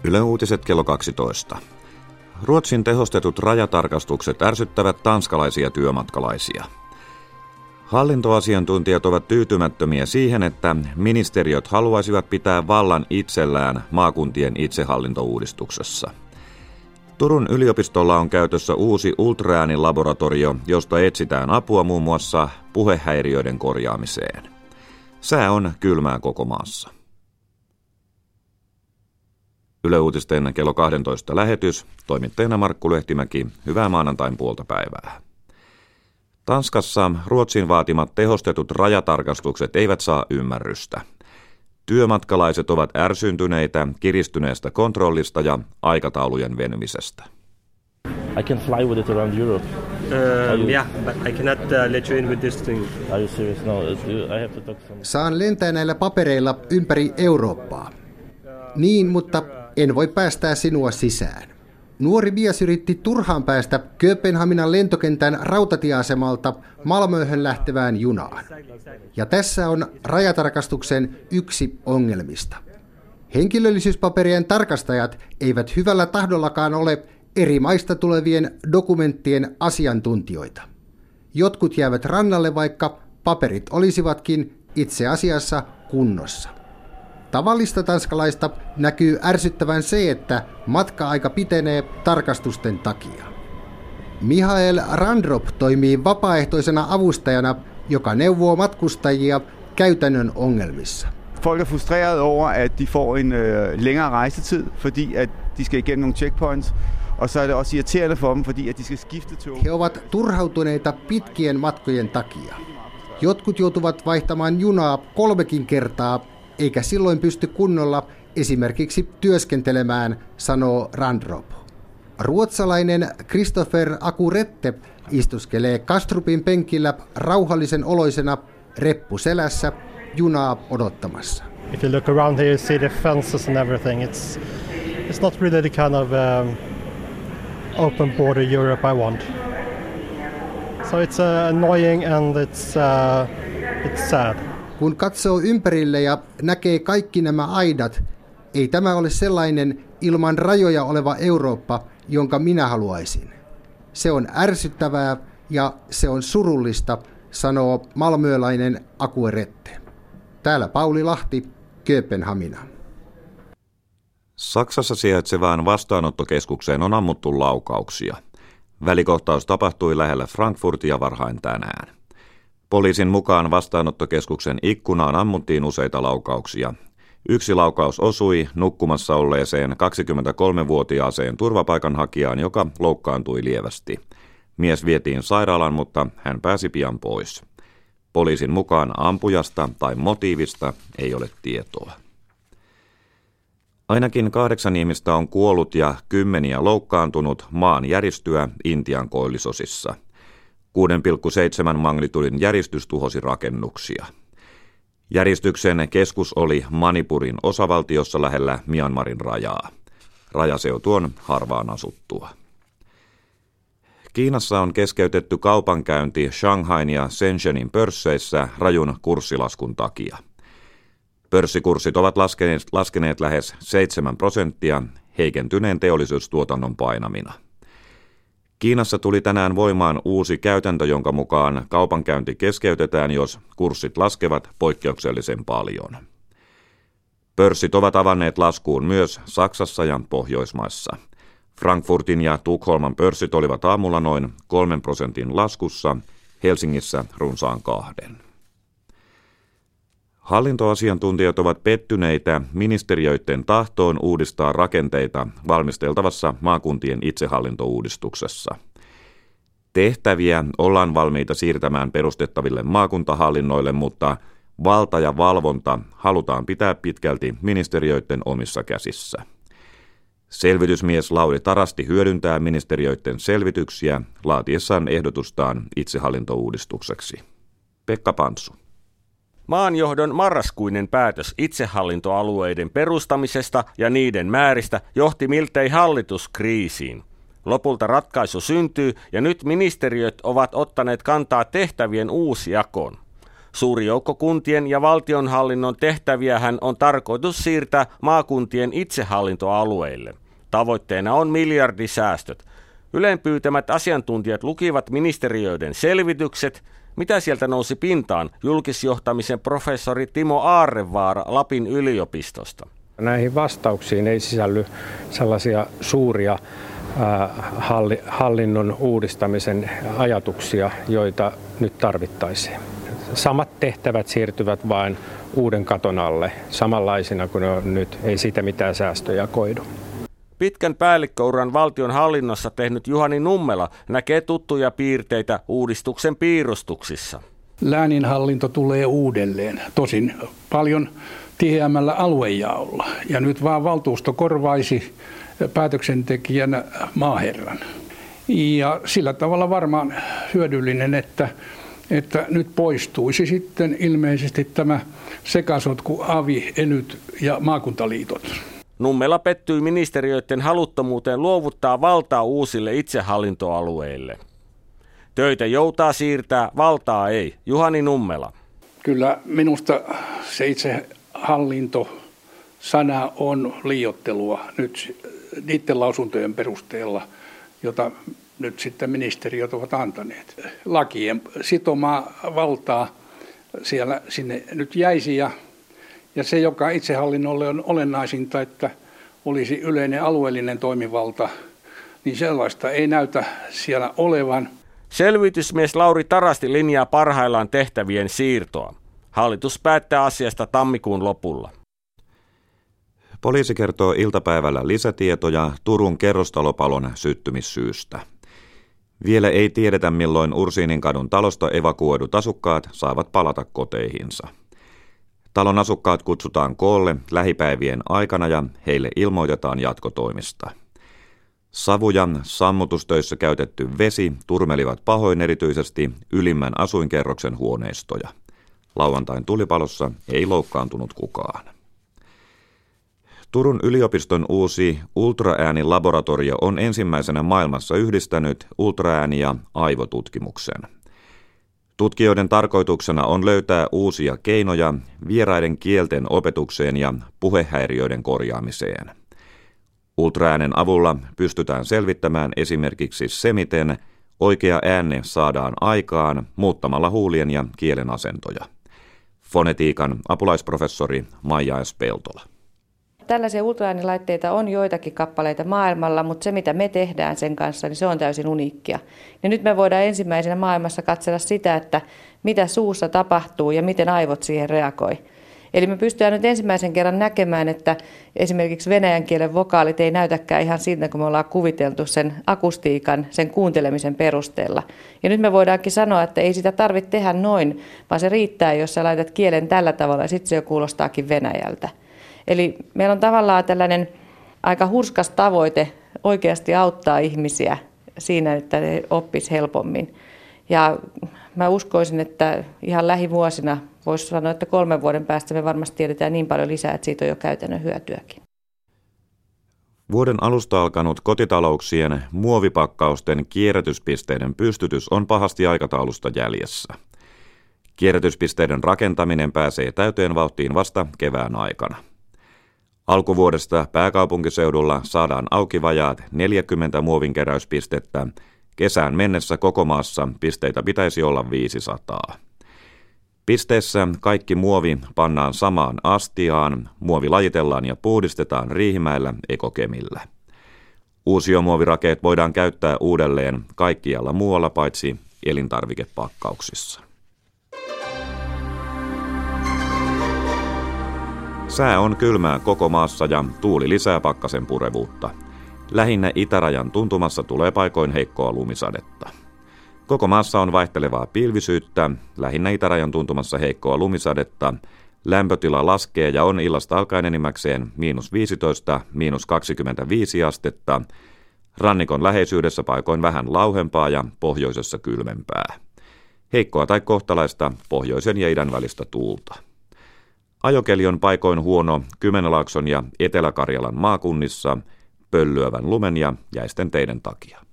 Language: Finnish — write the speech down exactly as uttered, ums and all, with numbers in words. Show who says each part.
Speaker 1: Yle Uutiset kello kaksitoista. Ruotsin tehostetut rajatarkastukset ärsyttävät tanskalaisia työmatkalaisia. Hallintoasiantuntijat ovat tyytymättömiä siihen, että ministeriöt haluaisivat pitää vallan itsellään maakuntien itsehallintouudistuksessa. Turun yliopistolla on käytössä uusi ultraäänilaboratorio, josta etsitään apua muun muassa puhehäiriöiden korjaamiseen. Sää on kylmää koko maassa. Yle Uutisten kello kaksitoista lähetys, toimittajana Markku Lehtimäki, hyvää maanantain puolta päivää. Tanskassa Ruotsin vaatimat tehostetut rajatarkastukset eivät saa ymmärrystä. Työmatkalaiset ovat ärsyntyneitä kiristyneestä kontrollista ja aikataulujen venymisestä.
Speaker 2: I can fly with it around Europe.
Speaker 3: Um, yeah, but I cannot uh, let you in with this thing.
Speaker 2: Are you serious? No, I have to talk some...
Speaker 4: Saan lentää näillä papereilla ympäri Eurooppaa. Niin, mutta en voi päästää sinua sisään. Nuori mies yritti turhaan päästä Kööpenhaminan lentokentän rautatieasemalta Malmöhön lähtevään junaan. Ja tässä on rajatarkastuksen yksi ongelmista. Henkilöllisyyspaperien tarkastajat eivät hyvällä tahdollakaan ole eri maista tulevien dokumenttien asiantuntijoita. Jotkut jäävät rannalle, vaikka paperit olisivatkin itse asiassa kunnossa. Tavallista tanskalaista näkyy ärsyttävän se, että matka-aika pitenee tarkastusten takia. Mihael Randrop toimii vapaaehtoisena avustajana, joka neuvoo matkustajia käytännön ongelmissa.
Speaker 5: Folk er frustreret over, at de får en øh, længere rejsetid, fordi at de skal igennem nogle checkpoints, og så er det også irriterende for dem, fordi at de skal skifte tog.
Speaker 4: He ovat turhautuneita pitkien matkojen takia. Jotkut joutuvat vaihtamaan junaa kolmekin kertaa, eikä silloin pysty kunnolla esimerkiksi työskentelemään, sanoo Randrop. Ruotsalainen Christopher Akurette istuskelee Kastrupin penkillä rauhallisen oloisena reppu selässä junaa odottamassa.
Speaker 6: If you look around here, you see the fences and everything. It's it's not really the kind of um, open border Europe I want. So it's uh, annoying and it's uh, it's sad.
Speaker 4: Kun katsoo ympärille ja näkee kaikki nämä aidat, ei tämä ole sellainen ilman rajoja oleva Eurooppa, jonka minä haluaisin. Se on ärsyttävää ja se on surullista, sanoo malmöölainen Akurette. Täällä Pauli Lahti, Kööpenhamina.
Speaker 1: Saksassa sijaitsevaan vastaanottokeskukseen on ammuttu laukauksia. Välikohtaus tapahtui lähellä Frankfurtia varhain tänään. Poliisin mukaan vastaanottokeskuksen ikkunaan ammuttiin useita laukauksia. Yksi laukaus osui nukkumassa olleeseen kaksikymmentäkolmevuotiaaseen turvapaikanhakijaan, joka loukkaantui lievästi. Mies vietiin sairaalaan, mutta hän pääsi pian pois. Poliisin mukaan ampujasta tai motiivista ei ole tietoa. Ainakin kahdeksan ihmistä on kuollut ja kymmeniä loukkaantunut maan järistyä Intian koillisosissa. kuusi pilkku seitsemän magnitudin järistys tuhosi rakennuksia. Järistyksen keskus oli Manipurin osavaltiossa lähellä Myanmarin rajaa. Rajaseutu on harvaan asuttua. Kiinassa on keskeytetty kaupankäynti Shanghain ja Shenzhenin pörsseissä rajun kurssilaskun takia. Pörssikurssit ovat laskeneet, laskeneet lähes seitsemän prosenttia heikentyneen teollisuustuotannon painamina. Kiinassa tuli tänään voimaan uusi käytäntö, jonka mukaan kaupankäynti keskeytetään, jos kurssit laskevat poikkeuksellisen paljon. Pörssit ovat avanneet laskuun myös Saksassa ja Pohjoismaissa. Frankfurtin ja Tukholman pörssit olivat aamulla noin kolmen prosentin laskussa, Helsingissä runsaan kahden. Hallintoasiantuntijat ovat pettyneitä ministeriöiden tahtoon uudistaa rakenteita valmisteltavassa maakuntien itsehallintouudistuksessa. Tehtäviä ollaan valmiita siirtämään perustettaville maakuntahallinnoille, mutta valta ja valvonta halutaan pitää pitkälti ministeriöiden omissa käsissä. Selvitysmies Lauri Tarasti hyödyntää ministeriöiden selvityksiä laatiessaan ehdotustaan itsehallintouudistukseksi. Pekka Pantsu.
Speaker 7: Maanjohdon marraskuinen päätös itsehallintoalueiden perustamisesta ja niiden määristä johti miltei hallituskriisiin. Lopulta ratkaisu syntyy ja nyt ministeriöt ovat ottaneet kantaa tehtävien uusjakoon. Suuri joukko kuntien ja valtionhallinnon tehtäviähän on tarkoitus siirtää maakuntien itsehallintoalueille. Tavoitteena on miljardisäästöt. Ylen pyytämät asiantuntijat lukivat ministeriöiden selvitykset. Mitä sieltä nousi pintaan? Julkisjohtamisen professori Timo Aarrevaara Lapin yliopistosta.
Speaker 8: Näihin vastauksiin ei sisälly sellaisia suuria hallinnon uudistamisen ajatuksia, joita nyt tarvittaisiin. Samat tehtävät siirtyvät vain uuden katon alle, samanlaisina kuin ne on nyt. Ei siitä mitään säästöjä koidu.
Speaker 7: Pitkän päällikköuran valtion hallinnossa tehnyt Juhani Nummela näkee tuttuja piirteitä uudistuksen piirustuksissa.
Speaker 9: Lääninhallinto tulee uudelleen, tosin paljon tiheämmällä aluejaolla. Ja nyt vaan valtuusto korvaisi päätöksentekijänä maaherran. Ja sillä tavalla varmaan hyödyllinen, että, että nyt poistuisi sitten ilmeisesti tämä sekasotku avi, elyt ja maakuntaliitot.
Speaker 7: Nummela pettyi ministeriöiden haluttomuuteen luovuttaa valtaa uusille itsehallintoalueille. Töitä joutaa siirtää, valtaa ei. Juhani Nummela.
Speaker 9: Kyllä minusta se itsehallinto sana on liioittelua nyt niiden lausuntojen perusteella, jota nyt sitten ministeriöt ovat antaneet. Lakien sitomaa valtaa siellä sinne nyt jäisi ja, ja se, joka itsehallinnolle on olennaisinta, että olisi yleinen alueellinen toimivalta, niin sellaista ei näytä siellä olevan.
Speaker 7: Selvitysmies Lauri Tarasti linjaa parhaillaan tehtävien siirtoa. Hallitus päättää asiasta tammikuun lopulla.
Speaker 1: Poliisi kertoo iltapäivällä lisätietoja Turun kerrostalopalon syttymissyystä. Vielä ei tiedetä, milloin Ursiininkadun talosta evakuoidut asukkaat saavat palata koteihinsa. Talon asukkaat kutsutaan koolle lähipäivien aikana ja heille ilmoitetaan jatkotoimista. Savu ja sammutustöissä käytetty vesi turmelivat pahoin erityisesti ylimmän asuinkerroksen huoneistoja. Lauantain tulipalossa ei loukkaantunut kukaan. Turun yliopiston uusi ultraäänilaboratorio on ensimmäisenä maailmassa yhdistänyt ultraääni- ja aivotutkimuksen. Tutkijoiden tarkoituksena on löytää uusia keinoja vieraiden kielten opetukseen ja puhehäiriöiden korjaamiseen. Ultraäänen avulla pystytään selvittämään esimerkiksi se, miten oikea ääne saadaan aikaan muuttamalla huulien ja kielen asentoja. Fonetiikan apulaisprofessori Maija S. Peltola.
Speaker 10: Tällaisia ultraäänilaitteita on joitakin kappaleita maailmalla, mutta se mitä me tehdään sen kanssa, niin se on täysin uniikkia. Ja nyt me voidaan ensimmäisenä maailmassa katsella sitä, että mitä suussa tapahtuu ja miten aivot siihen reagoi. Eli me pystytään nyt ensimmäisen kerran näkemään, että esimerkiksi venäjän kielen vokaalit ei näytäkään ihan siltä, kun me ollaan kuviteltu sen akustiikan, sen kuuntelemisen perusteella. Ja nyt me voidaankin sanoa, että ei sitä tarvitse tehdä noin, vaan se riittää, jos sä laitat kielen tällä tavalla ja sitten se jo kuulostaakin venäjältä. Eli meillä on tavallaan tällainen aika hurskas tavoite oikeasti auttaa ihmisiä siinä, että he oppisivat helpommin. Ja mä uskoisin, että ihan lähivuosina, voisi sanoa, että kolmen vuoden päästä me varmasti tiedetään niin paljon lisää, että siitä on jo käytännön hyötyäkin.
Speaker 1: Vuoden alusta alkanut kotitalouksien muovipakkausten kierrätyspisteiden pystytys on pahasti aikataulusta jäljessä. Kierrätyspisteiden rakentaminen pääsee täyteen vauhtiin vasta kevään aikana. Alkuvuodesta pääkaupunkiseudulla saadaan auki vajaat neljäkymmentä muovinkeräyspistettä. Kesään mennessä koko maassa pisteitä pitäisi olla viisisataa. Pisteessä kaikki muovi pannaan samaan astiaan, muovi lajitellaan ja puhdistetaan Riihimäellä Ekokemillä. Uusiomuovirakeet voidaan käyttää uudelleen kaikkialla muualla paitsi elintarvikepakkauksissa. Sää on kylmää koko maassa ja tuuli lisää pakkasen purevuutta. Lähinnä itärajan tuntumassa tulee paikoin heikkoa lumisadetta. Koko maassa on vaihtelevaa pilvisyyttä, lähinnä itärajan tuntumassa heikkoa lumisadetta. Lämpötila laskee ja on illasta alkaen enimmäkseen miinus viisitoista, miinus kaksikymmentäviisi astetta. Rannikon läheisyydessä paikoin vähän lauhempaa ja pohjoisessa kylmempää. Heikkoa tai kohtalaista pohjoisen ja idän välistä tuulta. Ajokeli on paikoin huono Kymenlaakson ja Etelä-Karjalan maakunnissa pöllyävän lumen ja jäisten teiden takia.